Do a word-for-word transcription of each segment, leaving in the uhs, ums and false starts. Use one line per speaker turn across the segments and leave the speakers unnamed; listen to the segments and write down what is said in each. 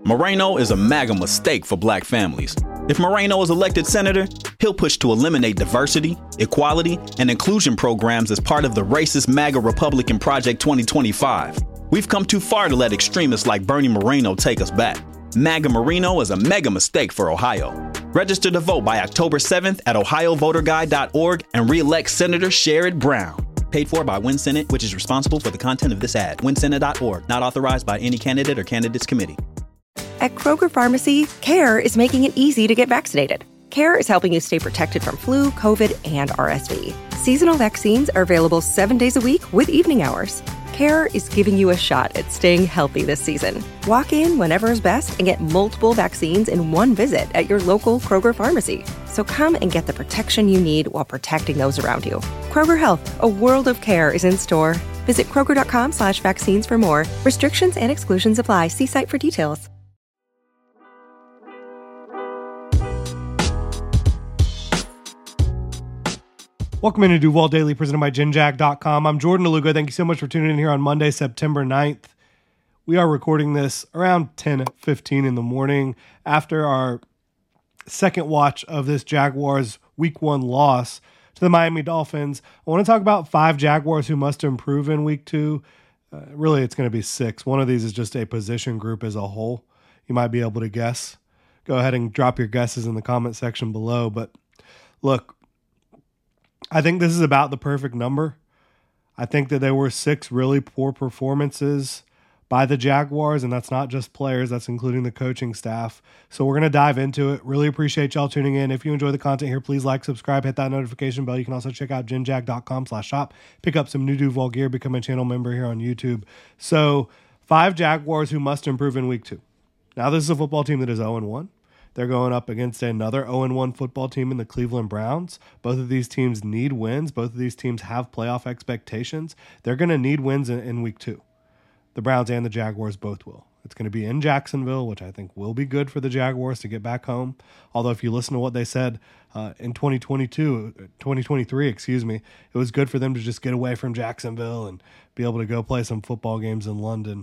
Moreno is a MAGA mistake for black families. If Moreno is elected senator, he'll push to eliminate diversity, equality, and inclusion programs as part of the racist MAGA Republican Project twenty twenty-five. We've come too far to let extremists like Bernie Moreno take us back. MAGA Moreno is a mega mistake for Ohio. Register to vote by October seventh at ohio voter guide dot org and re-elect Senator Sherrod Brown. Paid for by Win Senate, which is responsible for the content of this ad. win senate dot org, not authorized by any candidate or candidates committee.
At Kroger Pharmacy, CARE is making it easy to get vaccinated. CARE is helping you stay protected from flu, COVID, and R S V. Seasonal vaccines are available seven days a week with evening hours. CARE is giving you a shot at staying healthy this season. Walk in whenever is best and get multiple vaccines in one visit at your local Kroger Pharmacy. So come and get the protection you need while protecting those around you. Kroger Health, a world of care is in store. Visit kroger.com slash vaccines for more. Restrictions and exclusions apply. See site for details.
Welcome into Duval Daily, presented by Gen Jag dot com. I'm Jordan DeLuga. Thank you so much for tuning in here on Monday, September ninth. We are recording this around ten fifteen in the morning after our second watch of this Jaguars week one loss to the Miami Dolphins. I want to talk about five Jaguars who must improve in week two. Uh, really, it's going to be six. One of these is just a position group as a whole. You might be able to guess. Go ahead and drop your guesses in the comment section below. But look, I think this is about the perfect number. I think that there were six really poor performances by the Jaguars, and that's not just players, that's including the coaching staff. So we're going to dive into it. Really appreciate y'all tuning in. If you enjoy the content here, please like, subscribe, hit that notification bell. You can also check out gen jag dot com slash shop, pick up some new Duval gear, become a channel member here on YouTube. So five Jaguars who must improve in week two. Now this is a football team that is oh and one. They're going up against another oh and one football team in the Cleveland Browns. Both of these teams need wins. Both of these teams have playoff expectations. They're going to need wins in, in week two. The Browns and the Jaguars both will. It's going to be in Jacksonville, which I think will be good for the Jaguars to get back home. Although if you listen to what they said uh, in twenty twenty-two, twenty twenty-three, excuse me, it was good for them to just get away from Jacksonville and be able to go play some football games in London.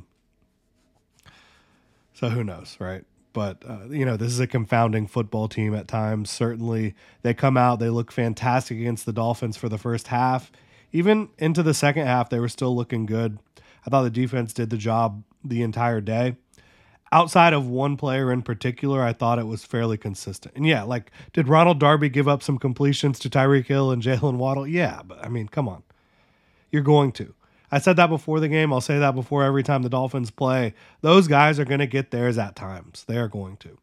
So who knows, right? But, uh, you know, this is a confounding football team at times. Certainly they come out, they look fantastic against the Dolphins for the first half. Even into the second half, they were still looking good. I thought the defense did the job the entire day. Outside of one player in particular, I thought it was fairly consistent. And yeah, like, did Ronald Darby give up some completions to Tyreek Hill and Jalen Waddle? Yeah, but I mean, come on. You're going to. I said that before the game. I'll say that before every time the Dolphins play. Those guys are going to get theirs at times. They are going to.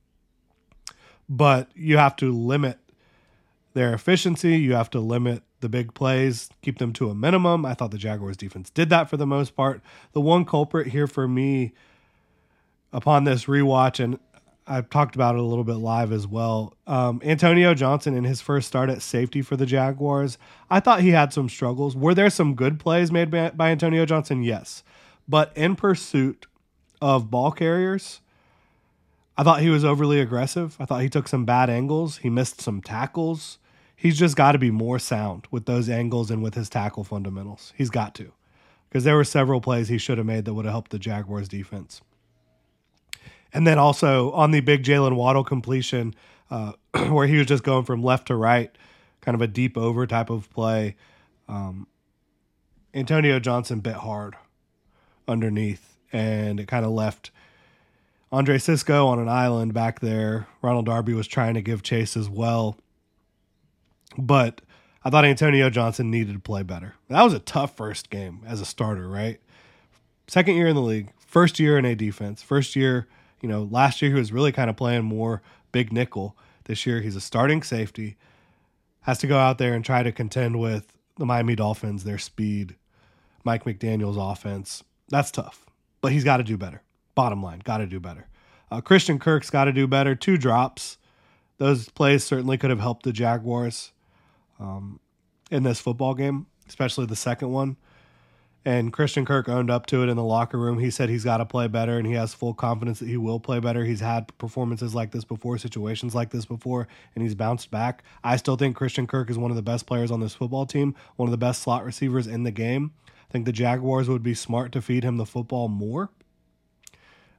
But you have to limit their efficiency. You have to limit the big plays, keep them to a minimum. I thought the Jaguars defense did that for the most part. The one culprit here for me upon this rewatch, and I've talked about it a little bit live as well. Um, Antonio Johnson in his first start at safety for the Jaguars, I thought he had some struggles. Were there some good plays made by, by Antonio Johnson? Yes. But in pursuit of ball carriers, I thought he was overly aggressive. I thought he took some bad angles. He missed some tackles. He's just got to be more sound with those angles and with his tackle fundamentals. He's got to. Because there were several plays he should have made that would have helped the Jaguars defense. And then also on the big Jalen Waddle completion, uh, where he was just going from left to right, kind of a deep over type of play, um, Antonio Johnson bit hard underneath, and it kind of left Andre Sisco on an island back there. Ronald Darby was trying to give chase as well. But I thought Antonio Johnson needed to play better. That was a tough first game as a starter, right? Second year in the league, first year in a defense, first year. You know, last year he was really kind of playing more big nickel. This year he's a starting safety, has to go out there and try to contend with the Miami Dolphins, their speed, Mike McDaniel's offense. That's tough, but he's got to do better. Bottom line, got to do better. Uh, Christian Kirk's got to do better. Two drops. Those plays certainly could have helped the Jaguars um, in this football game, especially the second one. And Christian Kirk owned up to it in the locker room. He said he's got to play better, and he has full confidence that he will play better. He's had performances like this before, situations like this before, and he's bounced back. I still think Christian Kirk is one of the best players on this football team, one of the best slot receivers in the game. I think the Jaguars would be smart to feed him the football more.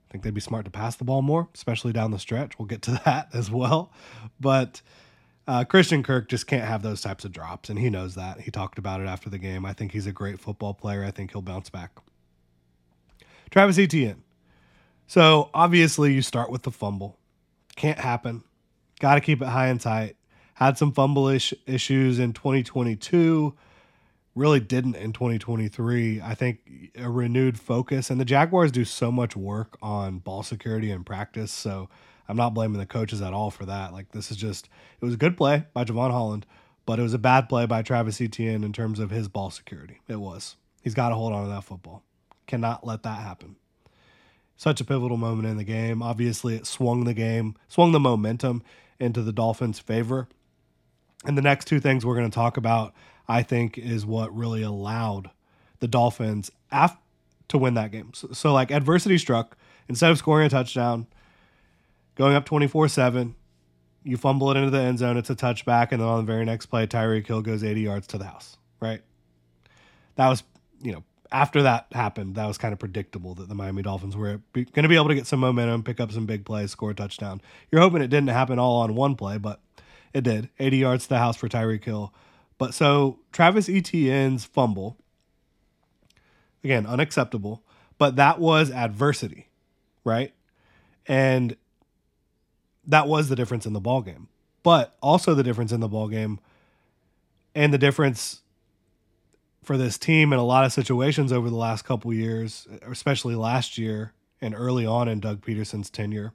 I think they'd be smart to pass the ball more, especially down the stretch. We'll get to that as well. But uh, Christian Kirk just can't have those types of drops, and he knows that. He talked about it after the game. I think he's a great football player. I think he'll bounce back. Travis Etienne. So obviously you start with the fumble. Can't happen. Got to keep it high and tight. Had some fumble ish- issues in twenty twenty-two. Really didn't in twenty twenty-three. I think a renewed focus. And the Jaguars do so much work on ball security in practice. So I'm not blaming the coaches at all for that. Like, this is just, it was a good play by Javon Holland, but it was a bad play by Travis Etienne in terms of his ball security. It was. He's got to hold on to that football. Cannot let that happen. Such a pivotal moment in the game. Obviously, it swung the game, swung the momentum into the Dolphins' favor. And the next two things we're going to talk about, I think, is what really allowed the Dolphins af- to win that game. So, so, like, adversity struck. Instead of scoring a touchdown, going up twenty-four seven, you fumble it into the end zone, it's a touchback, and then on the very next play, Tyreek Hill goes eighty yards to the house, right? That was, you know, after that happened, that was kind of predictable that the Miami Dolphins were going to be able to get some momentum, pick up some big plays, score a touchdown. You're hoping it didn't happen all on one play, but it did. eighty yards to the house for Tyreek Hill. But so Travis Etienne's fumble, again, unacceptable, but that was adversity, right? And that was the difference in the ballgame. But also the difference in the ballgame and the difference for this team in a lot of situations over the last couple years, especially last year and early on in Doug Peterson's tenure.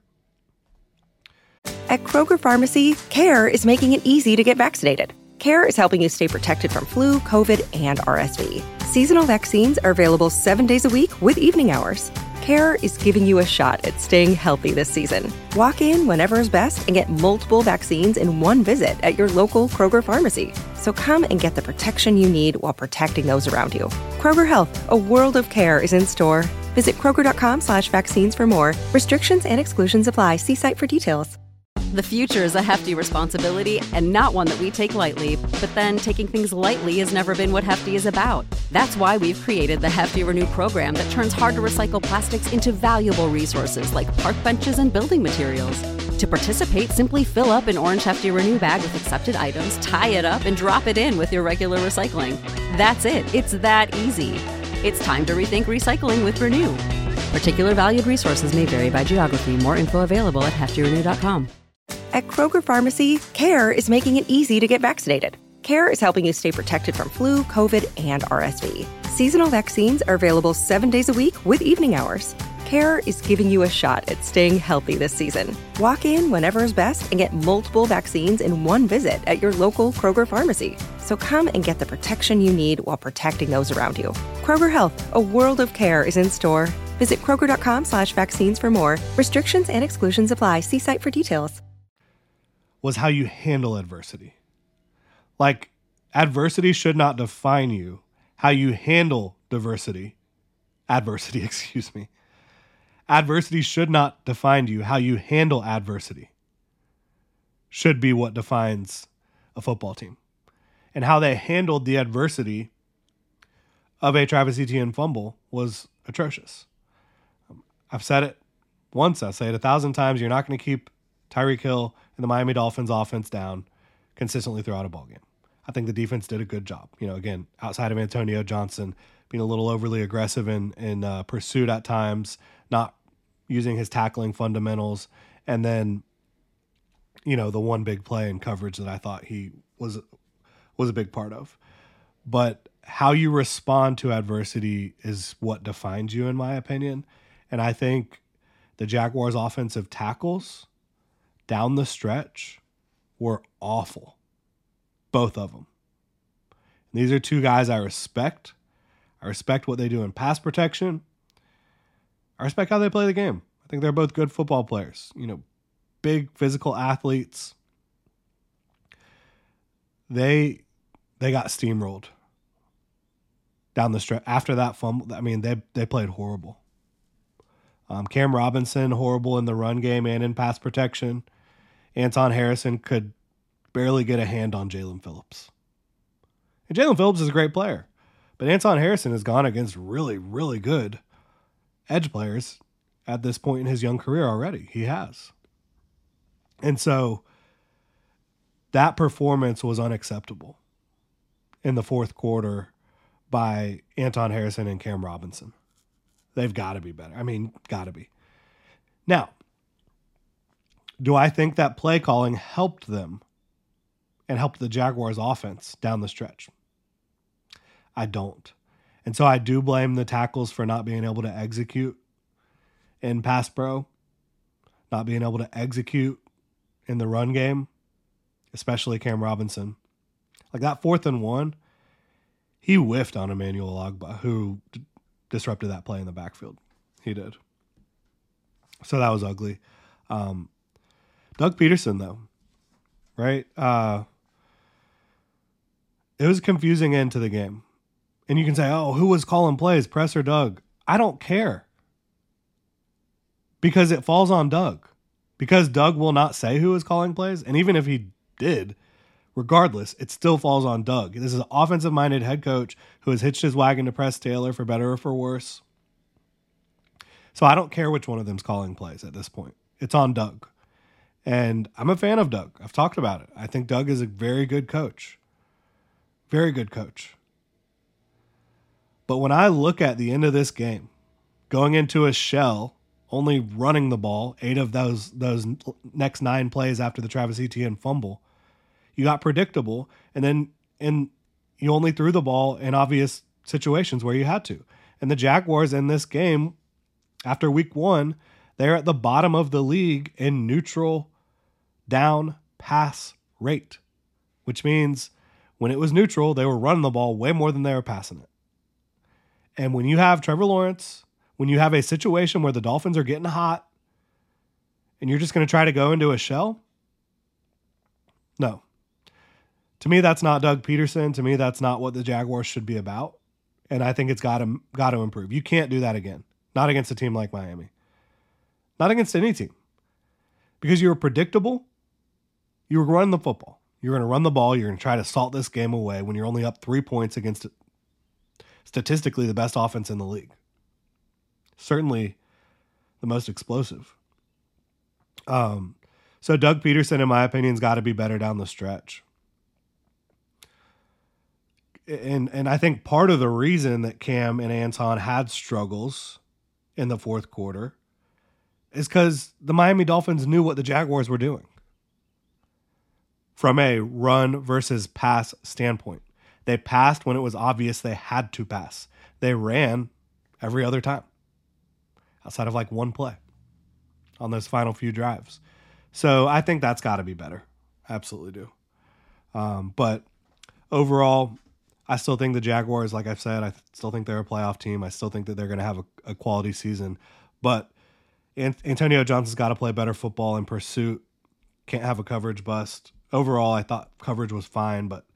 At Kroger Pharmacy, CARE is making it easy to get vaccinated. CARE is helping you stay protected from flu, COVID, and R S V. Seasonal vaccines are available seven days a week with evening hours. CARE is giving you a shot at staying healthy this season. Walk in whenever is best and get multiple vaccines in one visit at your local Kroger Pharmacy. So come and get the protection you need while protecting those around you. Kroger Health, a world of care, is in store. Visit kroger.com slash vaccines for more. Restrictions and exclusions apply. See site for details.
The future is a hefty responsibility and not one that we take lightly. But then taking things lightly has never been what Hefty is about. That's why we've created the Hefty Renew program that turns hard-to-recycle plastics into valuable resources like park benches and building materials. To participate, simply fill up an orange Hefty Renew bag with accepted items, tie it up, and drop it in with your regular recycling. That's it. It's that easy. It's time to rethink recycling with Renew. Particular valued resources may vary by geography. More info available at hefty renew dot com.
At Kroger Pharmacy, CARE is making it easy to get vaccinated. CARE is helping you stay protected from flu, COVID, and R S V. Seasonal vaccines are available seven days a week with evening hours. CARE is giving you a shot at staying healthy this season. Walk in whenever is best and get multiple vaccines in one visit at your local Kroger Pharmacy. So come and get the protection you need while protecting those around you. Kroger Health, a world of care, is in store. Visit kroger.com slash vaccines for more. Restrictions and exclusions apply. See site for details.
Was how you handle adversity. Like, adversity should not define you. How you handle diversity, adversity, excuse me. Adversity should not define you. How you handle adversity should be what defines a football team. And how they handled the adversity of a Travis Etienne fumble was atrocious. I've said it once, I'll say it a thousand times. You're not going to keep Tyreek Hill and the Miami Dolphins offense down consistently throughout a ballgame. I think the defense did a good job. You know, again, outside of Antonio Johnson being a little overly aggressive in, in uh, pursuit at times, not using his tackling fundamentals, and then, you know, the one big play in coverage that I thought he was was a big part of. But how you respond to adversity is what defines you, in my opinion. And I think the Jaguars' offensive tackles down the stretch were awful. Both of them. And these are two guys I respect. I respect what they do in pass protection. I respect how they play the game. I think they're both good football players. You know, big physical athletes. They they got steamrolled down the stretch. After that fumble, I mean, they they played horrible. Um, Cam Robinson, horrible in the run game and in pass protection. Anton Harrison could barely get a hand on Jalen Phillips. And Jalen Phillips is a great player, but Anton Harrison has gone against really, really good edge players at this point in his young career already. He has. And so that performance was unacceptable in the fourth quarter by Anton Harrison and Cam Robinson. They've got to be better. I mean, got to be. Now, do I think that play calling helped them and helped the Jaguars offense down the stretch? I don't. And so I do blame the tackles for not being able to execute in pass pro, not being able to execute in the run game, especially Cam Robinson. Like that fourth and one, he whiffed on Emmanuel Ogbah, who d- disrupted that play in the backfield. He did. So that was ugly. Um, Doug Peterson, though, right? Uh, it was a confusing end to the game. And you can say, oh, who was calling plays, Press or Doug? I don't care. Because it falls on Doug. Because Doug will not say who is calling plays. And even if he did, regardless, it still falls on Doug. This is an offensive-minded head coach who has hitched his wagon to Press Taylor for better or for worse. So I don't care which one of them's calling plays at this point. It's on Doug. And I'm a fan of Doug. I've talked about it. I think Doug is a very good coach. Very good coach. But when I look at the end of this game, going into a shell, only running the ball, eight of those those next nine plays after the Travis Etienne fumble, you got predictable, and then and you only threw the ball in obvious situations where you had to. And the Jaguars in this game, after week one, they're at the bottom of the league in neutral down pass rate, which means when it was neutral, they were running the ball way more than they were passing it. And when you have Trevor Lawrence, when you have a situation where the Dolphins are getting hot and you're just going to try to go into a shell, no. To me, that's not Doug Peterson. To me, that's not what the Jaguars should be about. And I think it's got to, got to improve. You can't do that again. Not against a team like Miami. Not against any team. Because you were predictable. You were running the football. You're going to run the ball. You're going to try to salt this game away when you're only up three points against statistically the best offense in the league. Certainly the most explosive. Um, so Doug Peterson, in my opinion, has got to be better down the stretch. And and I think part of the reason that Cam and Anton had struggles in the fourth quarter is because the Miami Dolphins knew what the Jaguars were doing from a run versus pass standpoint. They passed when it was obvious they had to pass. They ran every other time outside of like one play on those final few drives. So I think that's got to be better. Absolutely do. Um, but overall, I still think the Jaguars, like I've said, I still think they're a playoff team. I still think that they're going to have a, a quality season. But Antonio Johnson's got to play better football in pursuit. Can't have a coverage bust. Overall, I thought coverage was fine, but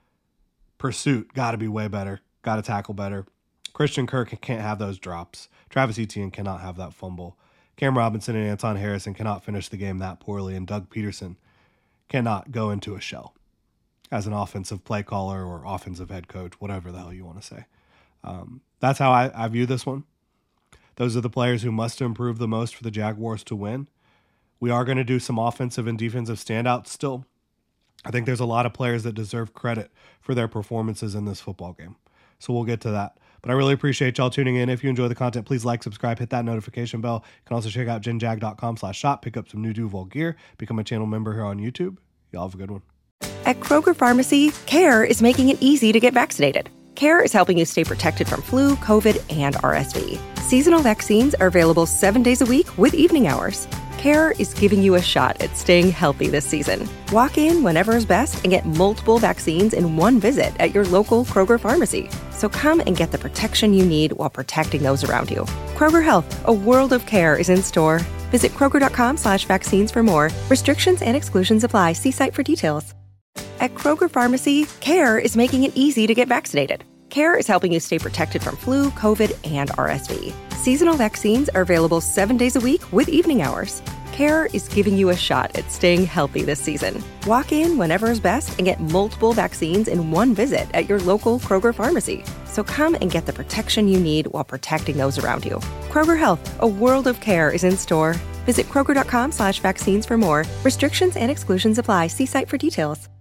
pursuit got to be way better. Got to tackle better. Christian Kirk can't have those drops. Travis Etienne cannot have that fumble. Cam Robinson and Anton Harrison cannot finish the game that poorly, and Doug Peterson cannot go into a shell as an offensive play caller or offensive head coach, whatever the hell you want to say. Um, that's how I, I view this one. Those are the players who must improve the most for the Jaguars to win. We are going to do some offensive and defensive standouts still. I think there's a lot of players that deserve credit for their performances in this football game. So we'll get to that. But I really appreciate y'all tuning in. If you enjoy the content, please like, subscribe, hit that notification bell. You can also check out genjag.com slash shop, pick up some new Duval gear, become a channel member here on YouTube. Y'all have a good one.
At Kroger Pharmacy, CARE is making it easy to get vaccinated. CARE is helping you stay protected from flu, COVID, and R S V. Seasonal vaccines are available seven days a week with evening hours. CARE is giving you a shot at staying healthy this season. Walk in whenever is best and get multiple vaccines in one visit at your local Kroger pharmacy. So come and get the protection you need while protecting those around you. Kroger Health, a world of care is in store. Visit Kroger.com slash vaccines for more. Restrictions and exclusions apply. See site for details. At Kroger Pharmacy, CARE is making it easy to get vaccinated. CARE is helping you stay protected from flu, COVID, and R S V. Seasonal vaccines are available seven days a week with evening hours. CARE is giving you a shot at staying healthy this season. Walk in whenever is best and get multiple vaccines in one visit at your local Kroger pharmacy. So So come and get the protection you need while protecting those around you. Kroger Health, a world of care is in store. Visit Kroger.com slash vaccines for more. Restrictions and exclusions apply. See site for details.